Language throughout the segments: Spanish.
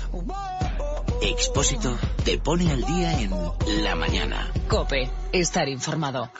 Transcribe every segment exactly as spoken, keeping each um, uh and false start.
Expósito te pone al día en La Mañana. COPE. Estar informado.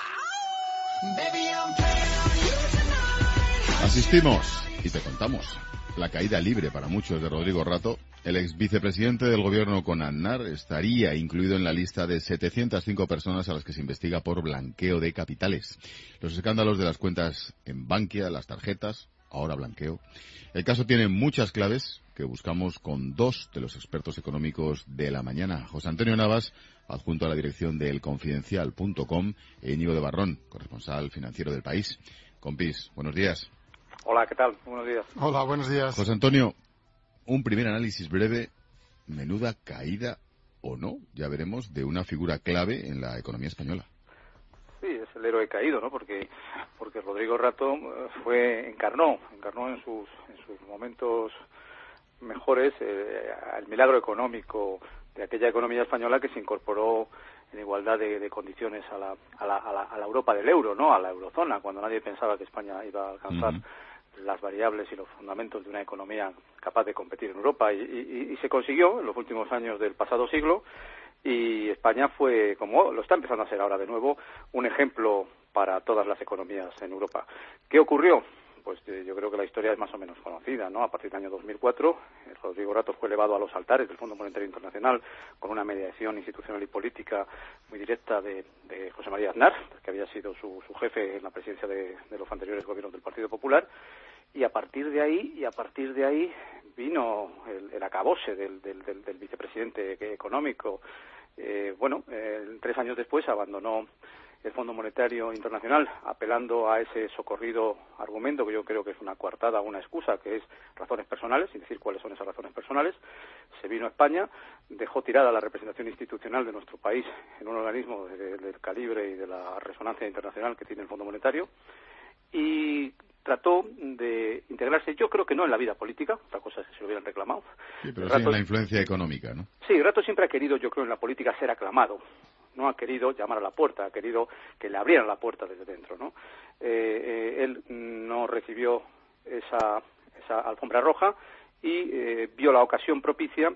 Asistimos y te contamos la caída libre para muchos de Rodrigo Rato. El ex vicepresidente del gobierno con Aznar estaría incluido en la lista de setecientas cinco personas a las que se investiga por blanqueo de capitales. Los escándalos de las cuentas en Bankia, las tarjetas, ahora blanqueo. El caso tiene muchas claves que buscamos con dos de los expertos económicos de La Mañana. José Antonio Navas, adjunto a la dirección de el confidencial punto com, e Íñigo de Barrón, corresponsal financiero del País. Compis, buenos días. Hola, ¿qué tal? Buenos días. Hola, buenos días. José Antonio, un primer análisis breve, menuda caída o no, ya veremos, de una figura clave en la economía española. Sí, es el héroe caído, ¿no? Porque porque Rodrigo Rato fue encarnó, encarnó en sus en sus momentos mejores eh, el milagro económico de aquella economía española que se incorporó en igualdad de, de condiciones a la, a, la, a, la, a la Europa del euro, ¿no? A la eurozona, cuando nadie pensaba que España iba a alcanzar uh-huh. las variables y los fundamentos de una economía capaz de competir en Europa. Y, y, y se consiguió en los últimos años del pasado siglo, y España fue, como lo está empezando a ser ahora de nuevo, un ejemplo para todas las economías en Europa. ¿Qué ocurrió? Pues yo creo que la historia es más o menos conocida, ¿no? A partir del año dos mil cuatro, Rodrigo Rato fue elevado a los altares del Fondo Monetario Internacional con una mediación institucional y política muy directa de, de José María Aznar, que había sido su, su jefe en la presidencia de, de los anteriores gobiernos del Partido Popular, y a partir de ahí y a partir de ahí vino el, el acabose del, del, del, del vicepresidente económico. Eh, bueno, eh, tres años después abandonó el Fondo Monetario Internacional, apelando a ese socorrido argumento, que yo creo que es una coartada, una excusa, que es razones personales, sin decir cuáles son esas razones personales. Se vino a España, dejó tirada la representación institucional de nuestro país en un organismo de, de, del calibre y de la resonancia internacional que tiene el Fondo Monetario, y trató de integrarse, yo creo que no en la vida política, otra cosa es que se lo hubieran reclamado. Sí, pero Rato, sí en la influencia económica, ¿no? Sí, Rato siempre ha querido, yo creo, en la política ser aclamado. No ha querido llamar a la puerta, ha querido que le abrieran la puerta desde dentro, ¿no? Eh, eh, él no recibió esa, esa alfombra roja y eh, vio la ocasión propicia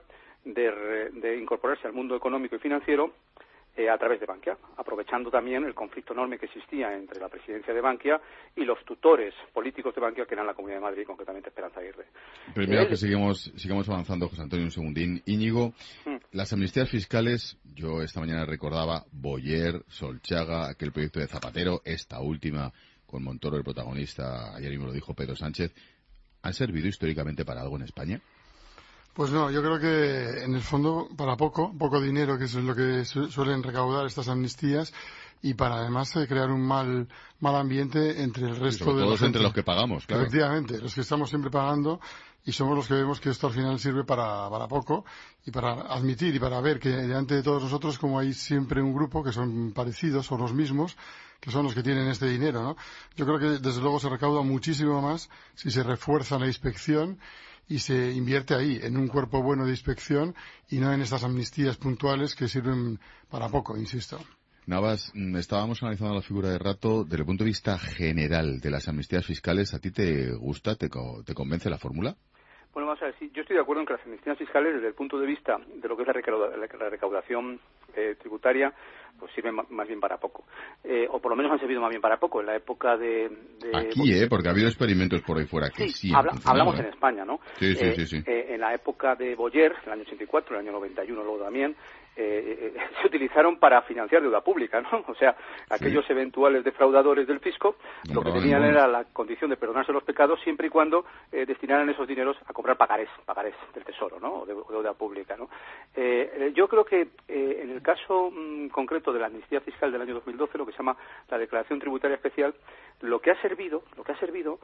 de, de incorporarse al mundo económico y financiero eh, a través de Bankia, aprovechando también el conflicto enorme que existía entre la presidencia de Bankia y los tutores políticos de Bankia, que eran la Comunidad de Madrid, concretamente Esperanza Aguirre. Primero él... que sigamos, sigamos avanzando, José Antonio, un segundín. Íñigo, hmm. las amnistías fiscales, yo esta mañana recordaba Boyer, Solchaga, aquel proyecto de Zapatero, esta última con Montoro, el protagonista, ayer mismo lo dijo Pedro Sánchez, ¿han servido históricamente para algo en España? Pues no, yo creo que en el fondo para poco, poco dinero, que eso es lo que su- suelen recaudar estas amnistías, y para además eh, crear un mal mal ambiente entre el resto sobre de todos la gente. Entre los que pagamos, claro. Efectivamente, los que estamos siempre pagando, y somos los que vemos que esto al final sirve para, para poco, y para admitir y para ver que delante de todos nosotros, como hay siempre un grupo que son parecidos o los mismos, que son los que tienen este dinero, ¿no? Yo creo que desde luego se recauda muchísimo más si se refuerza la inspección y se invierte ahí, en un cuerpo bueno de inspección, y no en estas amnistías puntuales que sirven para poco, insisto. Navas, estábamos analizando la figura de Rato desde el punto de vista general de las amnistías fiscales. ¿A ti te gusta, te, te convence la fórmula? Bueno, vamos a ver, sí, yo estoy de acuerdo en que las amnistías fiscales, desde el punto de vista de lo que es la, recauda, la recaudación eh, tributaria, pues sirven más bien para poco. Eh, o por lo menos han servido más bien para poco. En la época de... de Aquí, ¿eh? Porque ha habido experimentos por ahí fuera que sí, sí habla, hablamos ¿eh? en España, ¿no? Sí, sí, eh, sí. sí. Eh, en la época de Boyer, en el año ochenta y cuatro, en el año noventa y uno luego también, eh, eh, se utilizaron para financiar deuda pública, ¿no? O sea, aquellos sí. eventuales defraudadores del fisco, no, lo que tenían era la condición de perdonarse los pecados siempre y cuando eh, destinaran esos dineros a comprar pagarés, pagarés del Tesoro, ¿no? O de, de deuda pública, ¿no? Eh, yo creo que eh, en el caso mm, concreto de la amnistía fiscal del año dos mil doce, lo que se llama la declaración tributaria especial, lo que ha servido, lo que ha servido,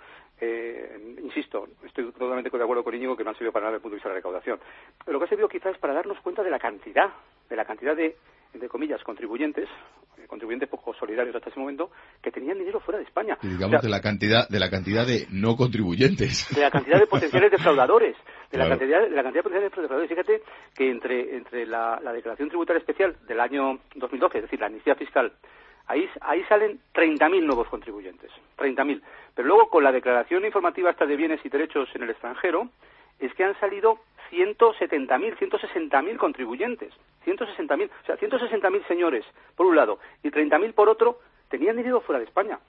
eh, insisto, estoy totalmente de acuerdo con Íñigo que no ha servido para nada desde el punto de vista de la recaudación. Lo que ha servido quizás es para darnos cuenta de la cantidad, de la cantidad de, entre comillas, contribuyentes, contribuyentes poco solidarios hasta ese momento, que tenían dinero fuera de España. Y digamos o sea, de la cantidad de la cantidad de no contribuyentes. De la cantidad de potenciales defraudadores, de claro. la cantidad de la cantidad de potenciales defraudadores. Fíjate que entre entre la, la declaración tributaria especial del año dos mil doce, es decir, la amnistía fiscal, ahí ahí salen treinta mil nuevos contribuyentes, treinta mil. Pero luego con la declaración informativa hasta de bienes y derechos en el extranjero, es que han salido ciento setenta mil, ciento sesenta mil contribuyentes. ciento sesenta mil, o sea, ciento sesenta mil señores, por un lado, y treinta mil por otro, tenían dinero fuera de España.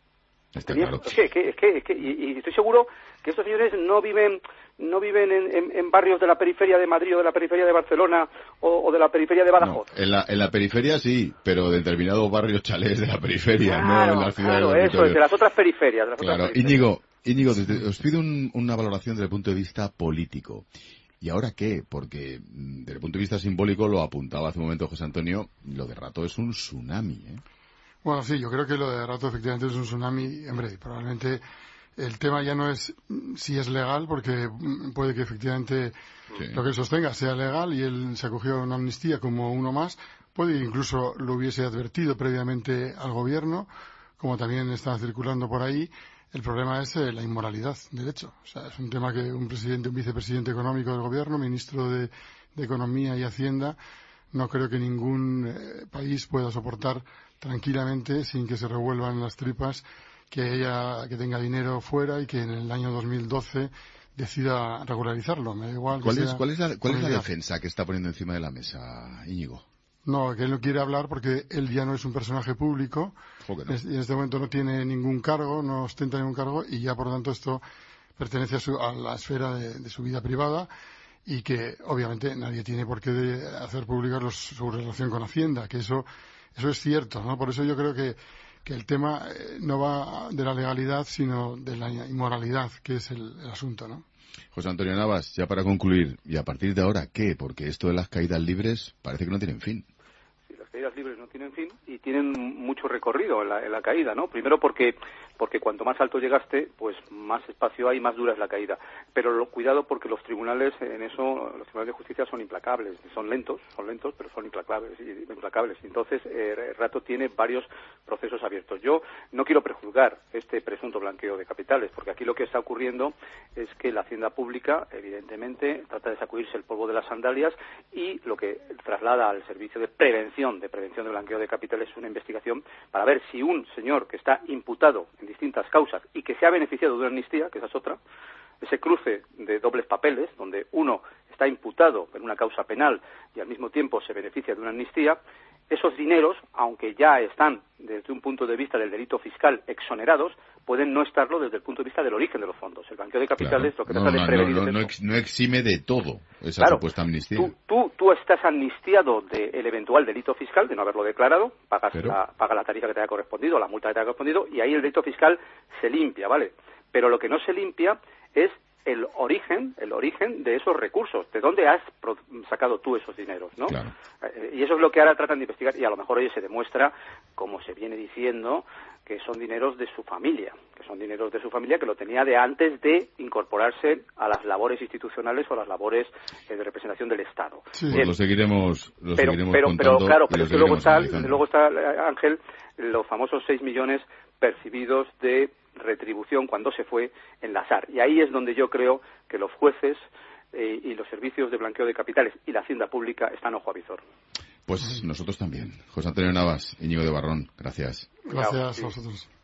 Está Tenían, claro. es que, es que, es que, es que y, y estoy seguro que estos señores no viven no viven en, en, en barrios de la periferia de Madrid o de la periferia de Barcelona o, o de la periferia de Badajoz. No, en la, en la periferia sí, pero de determinados barrios chalés de la periferia, claro, no en las ciudades. Claro, eso es, de las otras periferias. De las claro, otras periferias. Íñigo, Íñigo, desde, os pido un, una valoración desde el punto de vista político. ¿Y ahora qué? Porque desde el punto de vista simbólico, lo apuntaba hace un momento José Antonio, lo de Rato es un tsunami, ¿eh? Bueno, sí, yo creo que lo de Rato efectivamente es un tsunami. Hombre, probablemente el tema ya no es si es legal, porque puede que efectivamente sí. Lo que él sostenga sea legal y él se acogió a una amnistía como uno más. Puede que incluso lo hubiese advertido previamente al gobierno, como también está circulando por ahí. El problema es eh, la inmoralidad del hecho. O sea, es un tema que un presidente, un vicepresidente económico del gobierno, ministro de, de Economía y Hacienda, no creo que ningún eh, país pueda soportar tranquilamente, sin que se revuelvan las tripas, que ella que tenga dinero fuera y que en el año dos mil doce decida regularizarlo. Me da igual que ¿Cuál es, sea cuál es la, cuál es la familiar. defensa que está poniendo encima de la mesa, Íñigo? No, que él no quiere hablar porque él ya no es un personaje público, no. y en este momento no tiene ningún cargo, no ostenta ningún cargo, y ya por lo tanto esto pertenece a, su, a la esfera de, de su vida privada, y que obviamente nadie tiene por qué de hacer pública los, su relación con Hacienda, que eso eso es cierto, ¿no? Por eso yo creo que, que el tema eh, no va de la legalidad, sino de la inmoralidad, que es el, el asunto, ¿no? José Antonio Navas, ya para concluir, ¿y a partir de ahora qué? Porque esto de las caídas libres parece que no tienen fin. Sí, las caídas libres no tienen fin y tienen mucho recorrido en la, en la caída, ¿no? Primero porque porque cuanto más alto llegaste, pues más espacio hay, más dura es la caída. Pero lo, cuidado porque los tribunales en eso, los tribunales de justicia son implacables, son lentos, son lentos, pero son implacables, implacables. Entonces, eh, Rato tiene varios procesos abiertos. Yo no quiero prejuzgar este presunto blanqueo de capitales, porque aquí lo que está ocurriendo es que la Hacienda Pública, evidentemente, trata de sacudirse el polvo de las sandalias y lo que traslada al servicio de prevención, de prevención de blanqueo de capitales es una investigación para ver si un señor que está imputado en distintas causas y que se ha beneficiado de una amnistía, que esa es otra, ese cruce de dobles papeles, donde uno está imputado en una causa penal y al mismo tiempo se beneficia de una amnistía, esos dineros, aunque ya están desde un punto de vista del delito fiscal exonerados, pueden no estarlo desde el punto de vista del origen de los fondos. El blanqueo de capitales claro. lo que no, trata no, de prevenir no, no, es no, eso. ex, no exime de todo esa claro, supuesta amnistía. Tú, tú, tú estás amnistiado del eventual delito fiscal, de no haberlo declarado, pagas Pero... la, pagas la tarifa que te haya correspondido, la multa que te haya correspondido, y ahí el delito fiscal se limpia, ¿vale? Pero lo que no se limpia es el origen, el origen de esos recursos, de dónde has pro- sacado tú esos dineros, ¿no? Claro. Eh, y eso es lo que ahora tratan de investigar, y a lo mejor hoy se demuestra, como se viene diciendo, que son dineros de su familia, que son dineros de su familia que lo tenía de antes de incorporarse a las labores institucionales o a las labores eh, de representación del Estado. Sí. Pues lo seguiremos, lo pero, seguiremos pero, contando. Pero claro, y pero lo es que luego está, analizando. luego está, Ángel, los famosos seis millones percibidos de retribución cuando se fue en la S A R. Y ahí es donde yo creo que los jueces eh, y los servicios de blanqueo de capitales y la Hacienda Pública están ojo a visor. Pues nosotros también. José Antonio Navas, Íñigo de Barrón, gracias. Gracias a vosotros.